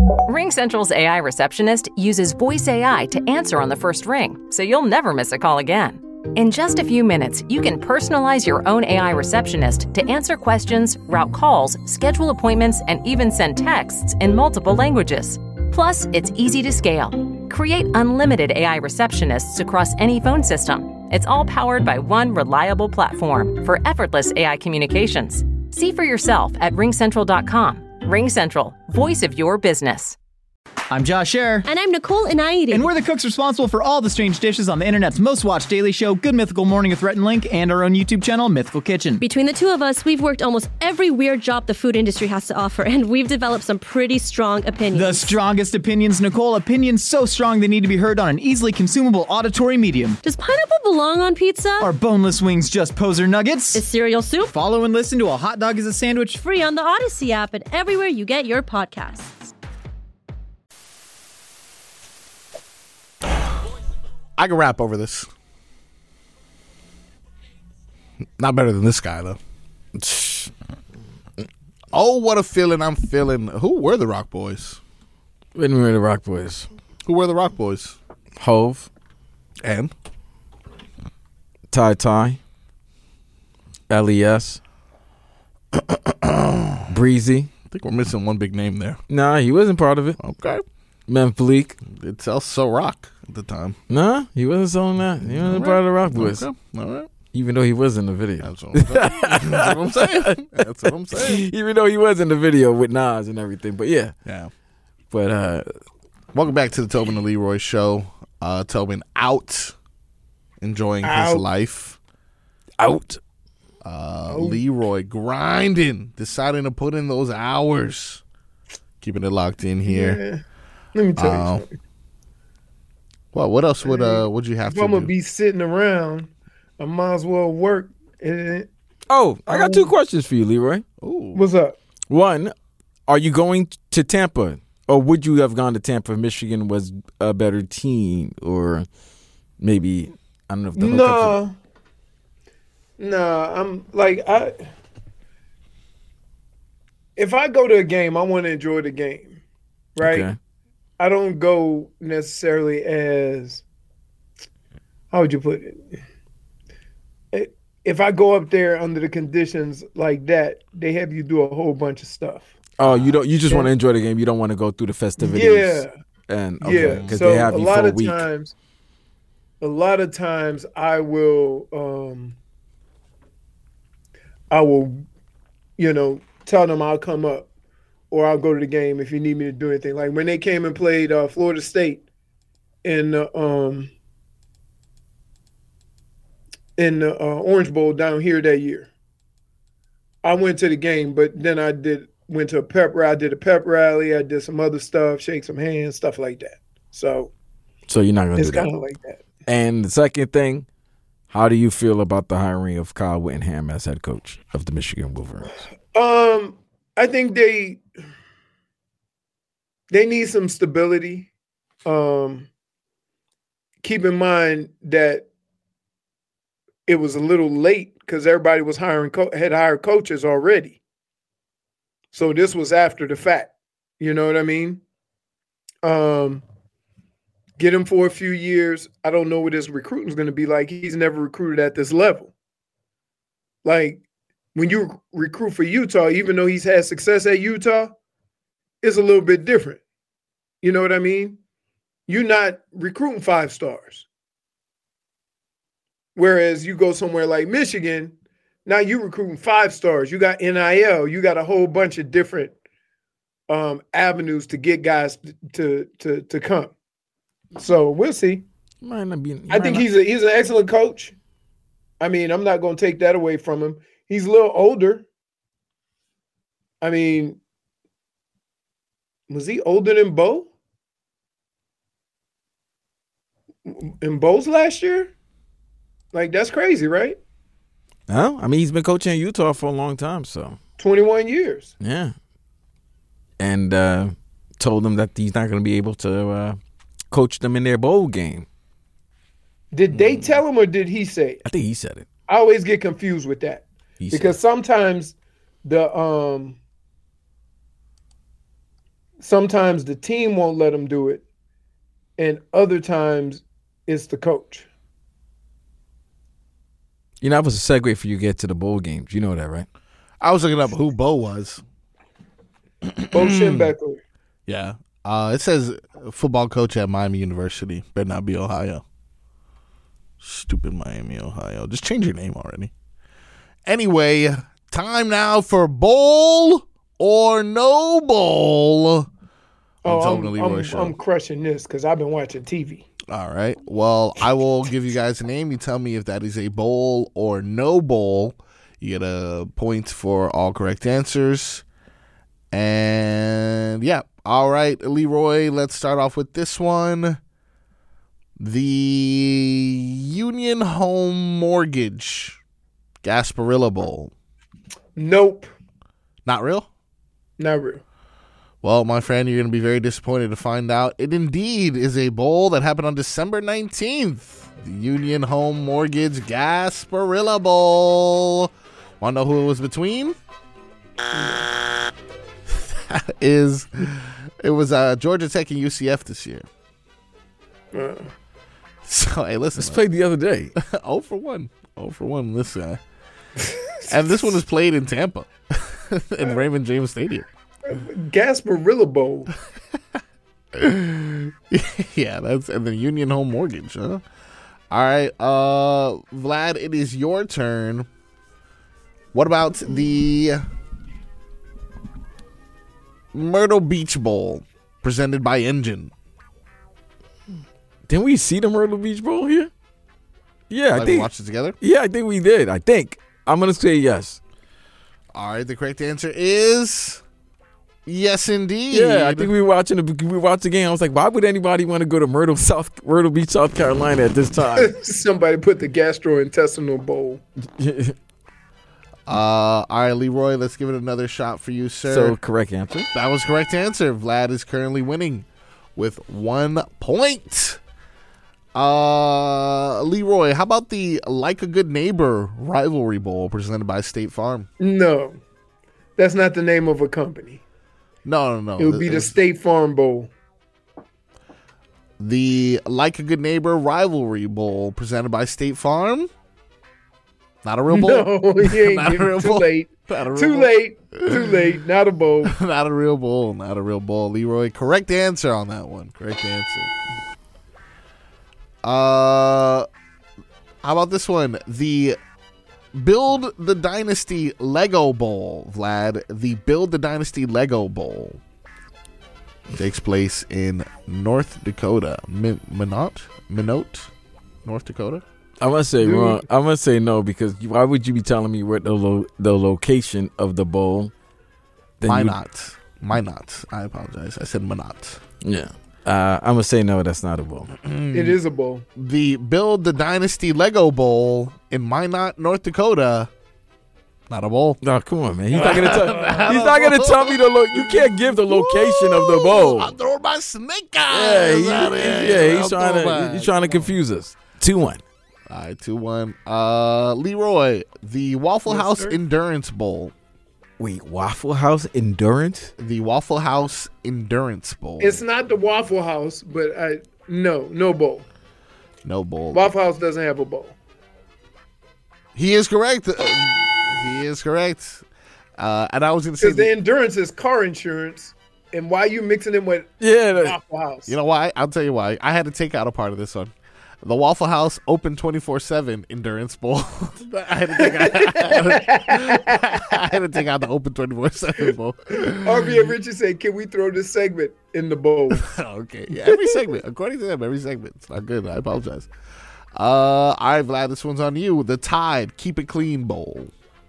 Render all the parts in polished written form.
RingCentral's AI receptionist uses voice AI to answer on the first ring, so you'll never miss a call again. In just a few minutes, you can personalize your own AI receptionist to answer questions, route calls, schedule appointments, and even send texts in multiple languages. Plus, it's easy to scale. Create unlimited AI receptionists across any phone system. It's all powered by one reliable platform for effortless AI communications. See for yourself at ringcentral.com. RingCentral, voice of your business. I'm Josh Scherer. And I'm Nicole Inaidi. And we're the cooks responsible for all the strange dishes on the internet's most watched daily show, Good Mythical Morning with Rhett and Link, and our own YouTube channel, Mythical Kitchen. Between the two of us, we've worked almost every weird job the food industry has to offer, and we've developed some pretty strong opinions. The strongest opinions, Nicole. Opinions so strong they need to be heard on an easily consumable auditory medium. Does pineapple belong on pizza? Are boneless wings just poser nuggets? Is cereal soup? Follow and listen to A Hot Dog is a Sandwich. Free on the Odyssey app and everywhere you get your podcasts. I can rap over this. Not better than this guy, though. Oh, what a feeling I'm feeling. Who were the Rock Boys? When we were the Rock Boys. Who were the Rock Boys? Hove. And? Ty. LES. Breezy. I think we're missing one big name there. Nah, he wasn't part of it. Okay. Memphis Bleak. It's also Rock at the time. Nah, he wasn't selling that. He wasn't part of the Rock Boys. Okay. All right. Even though he was in the video. That's what I'm saying. That's what I'm saying. Even though he was in the video with Nas and everything. But yeah. Yeah. But welcome back to the Tobin and Leroy show. Tobin out, enjoying his life. Out. Leroy grinding, deciding to put in those hours. Keeping it locked in here. Yeah. Let me tell you something. Well, what else would you have if to do? I'm gonna be sitting around, I might as well work. Oh, I got two questions for you, Leroy. Ooh. What's up? One, are you going to Tampa? Or would you have gone to Tampa if Michigan was a better team? Or maybe, I don't know if the hookups No, I'm like, if I go to a game, I want to enjoy the game, right? Okay. I don't go necessarily as, how would you put it? If I go up there under the conditions like that, they have you do a whole bunch of stuff. Oh, you don't. You just want to enjoy the game. You don't want to go through the festivities. Yeah, and yeah. Because So they have you for a week. A lot of times, I will, tell them I'll come up, or I'll go to the game if you need me to do anything. Like when they came and played Florida State in the Orange Bowl down here that year. I went to the game, but then I went to a pep rally. I did a pep rally. I did some other stuff, shake some hands, stuff like that. So you're not going to do that. It's kind of like that. And the second thing, how do you feel about the hiring of Kyle Whittingham as head coach of the Michigan Wolverines? I think they need some stability. Keep in mind that it was a little late because everybody was had hired coaches already. So this was after the fact. You know what I mean? Get him for a few years. I don't know what his recruiting is going to be like. He's never recruited at this level. Like, when you recruit for Utah, even though he's had success at Utah, it's a little bit different. You know what I mean? You're not recruiting 5 stars. Whereas you go somewhere like Michigan, now you're recruiting 5 stars. You got NIL. You got a whole bunch of different avenues to get guys to come. So we'll see. I think he's an excellent coach. I mean, I'm not going to take that away from him. He's a little older. I mean, was he older than Bo? In Bo's last year? Like, that's crazy, right? No, I mean, he's been coaching in Utah for a long time, so. 21 years. Yeah. And told them that he's not going to be able to coach them in their bowl game. Did they tell him or did he say it? I think he said it. I always get confused with that. Because sometimes sometimes the team won't let them do it, and other times it's the coach. You know, that was a segue for you to get to the bowl games. You know that, right? I was looking up who Bo was. Bo Schembechler. Yeah. It says football coach at Miami University. Better not be Ohio. Stupid Miami, Ohio. Just change your name already. Anyway, time now for bowl or no bowl. I'm crushing this because I've been watching TV. All right. Well, I will give you guys a name. You tell me if that is a bowl or no bowl. You get a point for all correct answers. And yeah. All right, Leroy, let's start off with this one. The Union Home Mortgage Gasparilla Bowl. Nope. Not real? Not real. Well, my friend, you're going to be very disappointed to find out it indeed is a bowl that happened on December 19th. The Union Home Mortgage Gasparilla Bowl. Want to know who it was between? It was Georgia Tech and UCF this year. So, hey, listen. This played the other day. 0 for 1. 0 for 1 this guy. And this one is played in Tampa in Raymond James Stadium. Gasparilla Bowl. Yeah, that's and the Union Home Mortgage, huh? All right, Vlad, it is your turn. What about the Myrtle Beach Bowl presented by Engine? Didn't we see the Myrtle Beach Bowl here? Yeah, I think. Watched it together? Yeah, I think we did. I think. I'm going to say yes. All right, the correct answer is yes, indeed. Yeah, I think we watched the game. I was like, why would anybody want to go to Myrtle Beach, South Carolina at this time? Somebody put the gastrointestinal bowl. All right, Leroy, let's give it another shot for you, sir. So, correct answer. That was correct answer. Vlad is currently winning with 1 point. Leroy, how about the Like a Good Neighbor Rivalry Bowl presented by State Farm? No, that's not the name of a company. No. It would be the State Farm Bowl. The Like a Good Neighbor Rivalry Bowl presented by State Farm? Not a real bowl? No, you ain't Not a real too bowl? late. Too late. Not a bowl. Not a real bowl. Not a real bowl. Leroy, correct answer on that one. Correct answer. How about this one? The Build the Dynasty Lego Bowl, Vlad. The Build the Dynasty Lego Bowl takes place in North Dakota. Minot, North Dakota. I'm going to say wrong. I'm going to say no because why would you be telling me where the location of the bowl? Minot. I apologize. I said Minot. Yeah. I'm going to say no, that's not a bowl. It is a bowl. The Build the Dynasty Lego Bowl in Minot, North Dakota. Not a bowl. No, come on, man. He's not going to tell me you can't give the location of the bowl. I'm throwing my snake eyes. He's trying to confuse us. 2-1. All right, 2-1. Leroy, the Waffle House sir? Endurance Bowl. Wait, Waffle House Endurance? The Waffle House Endurance Bowl. It's not the Waffle House, but no bowl. No bowl. Waffle House doesn't have a bowl. He is correct. He is correct. And I was going to say because the endurance is car insurance, and why are you mixing it with Waffle House? You know why? I'll tell you why. I had to take out a part of this one. The Waffle House Open 24/7 Endurance Bowl. I had to take out the Open 24/7 Bowl. RV and Richard said, "Can we throw this segment in the bowl?" Okay, yeah, every segment. According to them, every segment. It's not good. I apologize. All right, Vlad, this one's on you. The Tide Keep It Clean Bowl.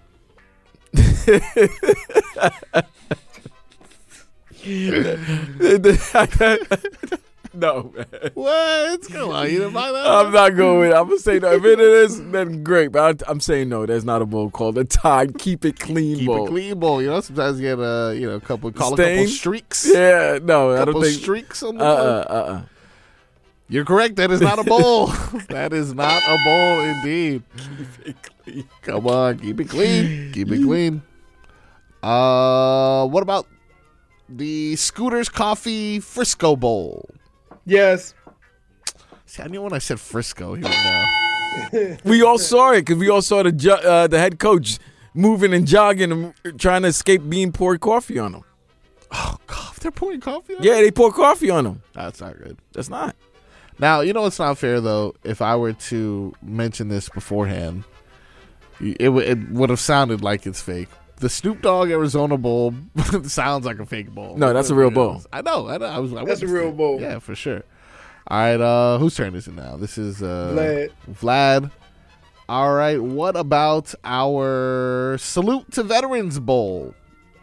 No, man. What? Come on, you didn't buy that? I'm not going. I'm gonna say no. If it is, then great. But I'm saying no. There's not a bowl called the Tide Keep It Clean Bowl. Keep It Clean Bowl. You know, sometimes you get a couple streaks. Yeah, no, I don't think streaks on the bowl. You're correct. That is not a bowl. That is not a bowl, indeed. Keep it clean. Come on, keep it clean. Keep it clean. What about The Scooters Coffee Frisco Bowl. Yes. See, I knew when I said Frisco, he would know. We all saw it because we all saw the head coach moving and jogging and trying to escape being poured coffee on him. Oh, God, they're pouring coffee on Yeah, they pour coffee on him. That's not good. That's not. Now, you know what's not fair, though? If I were to mention this beforehand, it would have sounded like it's fake. The Snoop Dogg Arizona Bowl sounds like a fake bowl. No, that's a real bowl. I know. That's a real bowl. Yeah, for sure. All right, whose turn is it now? This is Vlad. All right, what about our Salute to Veterans Bowl?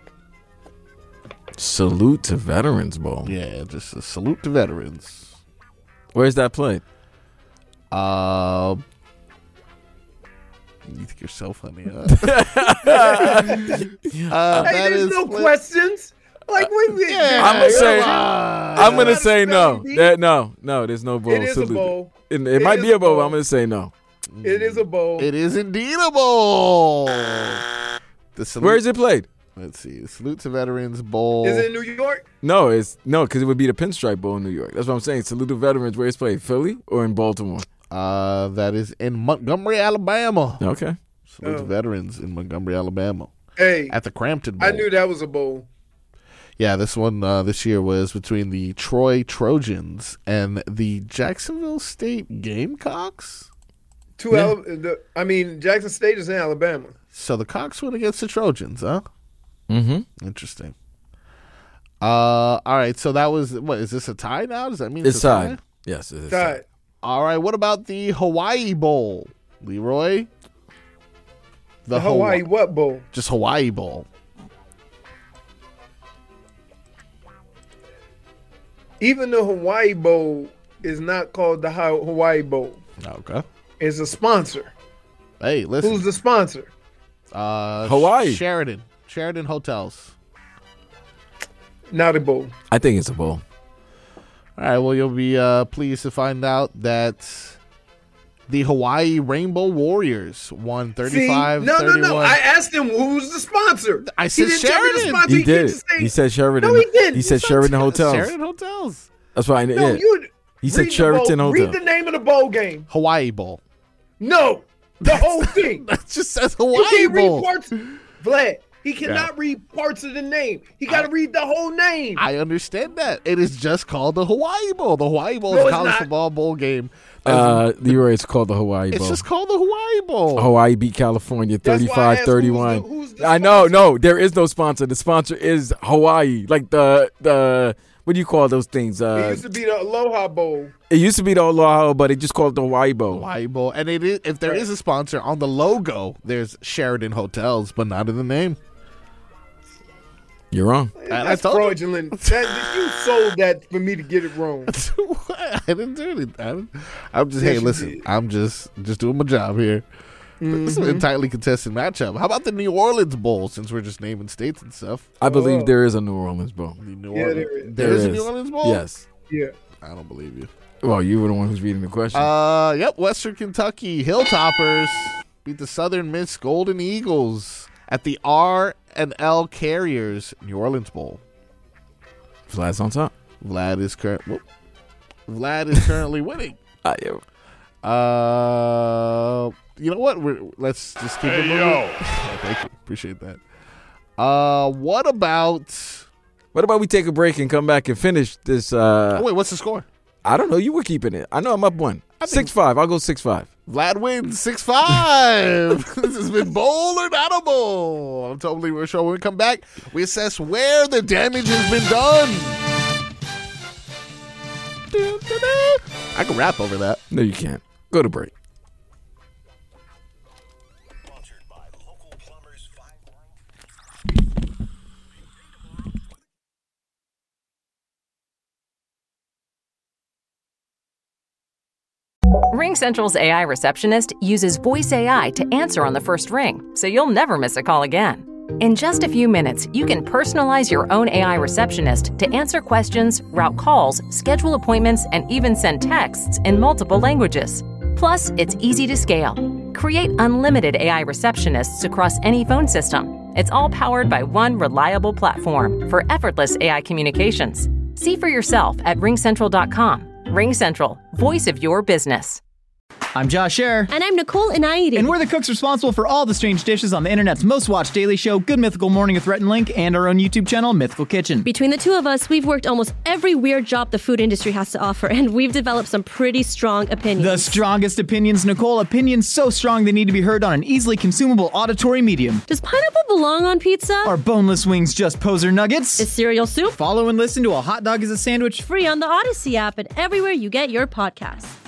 Salute to Veterans Bowl. Yeah, just a salute to veterans. Where's that played? You think you're so funny, huh? Hey, there's no questions. Like, I'm gonna say no. No, there's no bowl. It is salute. a bowl. It might be a bowl. But I'm gonna say no. It is a bowl. It is indeed a bowl. Where is it played? Let's see. The Salute to Veterans Bowl. Is it in New York? No, because it would be the Pinstripe Bowl in New York. That's what I'm saying. Salute to Veterans. Where it's played? Philly or in Baltimore? That is in Montgomery, Alabama. Okay. Salute to Veterans in Montgomery, Alabama. Hey, at the Crampton Bowl. I knew that was a bowl. Yeah, this one this year was between the Troy Trojans and the Jacksonville State Gamecocks. Jackson State is in Alabama. So the Cox went against the Trojans, huh? Mm-hmm. Interesting. All right, so that was, what, is this a tie now? Does that mean it's a tie? tied? Yes, it is tied. All right, what about the Hawaii Bowl, Leroy? The Hawaii what bowl? Just Hawaii Bowl. Even the Hawaii Bowl is not called the Hawaii Bowl. Okay. It's a sponsor. Hey, listen. Who's the sponsor? Hawaii. Sheraton Hotels. Not a bowl. I think it's a bowl. All right, well, you'll be pleased to find out that the Hawaii Rainbow Warriors won 35-31. No. I asked him who's the sponsor. I said Sheraton. He did. He said Sheraton. No, he didn't. He said Sheraton Hotels. Sheraton Hotels. That's why I know. No, yeah. He said Sheraton Hotel. Read the name of the bowl game. Hawaii Bowl. No, the whole thing. That just says Hawaii You can't Bowl. read parts. Vlad, he cannot read parts of the name. He got to read the whole name. I understand that. It is just called the Hawaii Bowl. The Hawaii Bowl is a college football bowl game. Leroy, it's called the Hawaii Bowl. It's just called the Hawaii Bowl. Hawaii beat California 35-31. Who's the No, there is no sponsor. The sponsor is Hawaii. Like the what do you call those things? It used to be the Aloha Bowl. It used to be the Aloha, but they just called it the Hawaii Bowl. Hawaii Bowl. And it is, if there is a sponsor on the logo, there's Sheraton Hotels, but not in the name. You're wrong. That's fraudulent. You sold that for me to get it wrong. I didn't do anything. I'm just, hey, listen, I'm just doing my job here. This is a tightly contested matchup. How about the New Orleans Bowl, since we're just naming states and stuff? I believe there is a New Orleans Bowl. There is a New Orleans Bowl? Yes. Yeah. I don't believe you. Well, you were the one who's reading the question. Yep, Western Kentucky Hilltoppers beat the Southern Miss Golden Eagles at the R&L Carriers New Orleans Bowl. Vlad's on top. Vlad is currently winning. You know what? Let's just keep it moving. Oh, thank you. Appreciate that. What about we take a break and come back and finish this? Wait, what's the score? I don't know. You were keeping it. I know I'm up 1. 6-5. I'll go 6-5. Vlad wins 6-5. This has been Bowl or Not a Bowl. I'm totally sure when we come back, we assess where the damage has been done. I can rap over that. No, you can't. Go to break. RingCentral's AI receptionist uses voice AI to answer on the first ring, so you'll never miss a call again. In just a few minutes, you can personalize your own AI receptionist to answer questions, route calls, schedule appointments, and even send texts in multiple languages. Plus, it's easy to scale. Create unlimited AI receptionists across any phone system It's all powered by one reliable platform for effortless AI communications. See for yourself at RingCentral.com. RingCentral, voice of your business. I'm Josh Scherer. And I'm Nicole Inaidi. And we're the cooks responsible for all the strange dishes on the internet's most watched daily show, Good Mythical Morning with Rhett and Link, and our own YouTube channel, Mythical Kitchen. Between the two of us, we've worked almost every weird job the food industry has to offer, and we've developed some pretty strong opinions. The strongest opinions, Nicole. Opinions so strong they need to be heard on an easily consumable auditory medium. Does pineapple belong on pizza? Are boneless wings just poser nuggets? Is cereal soup? Follow and listen to A Hot Dog is a Sandwich. Free on the Odyssey app and everywhere you get your podcasts.